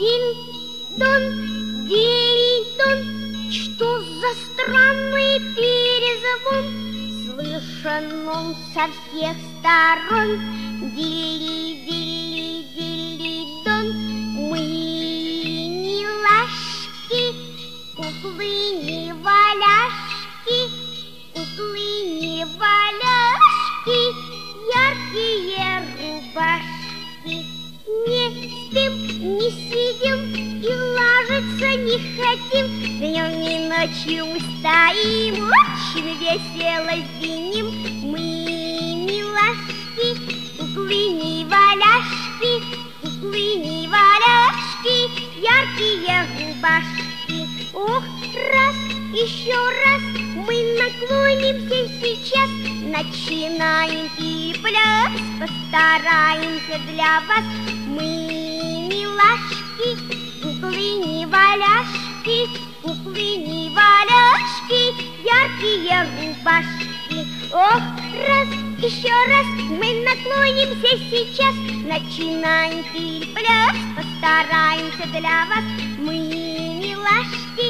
Дин-дон, дили-дон, что за странный перезвон? Слышен он со всех сторон. Дили-дили-дили-дон, мы милашки, куклы-неваляшки, куклы-неваляшки, яркие рубашки. Не спим, не сидим и ложиться не хотим. Днем и ночью мы стоим, очень весело звеним. Мы милашки, куклы-неваляшки, куклы-неваляшки, яркие рубашки. Ох, раз, еще раз мы наклонимся сейчас, начинаем пляс, постараемся для вас. Мы милашки, куклы-неваляшки, куклы-неваляшки, яркие рубашки. Ох, раз, еще раз мы наклонимся сейчас, начинаем пляс, постараемся для вас. Мы милашки,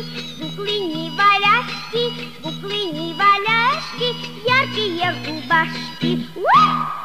куклы-неваляшки, куклы-неваляшки, яркие рубашки.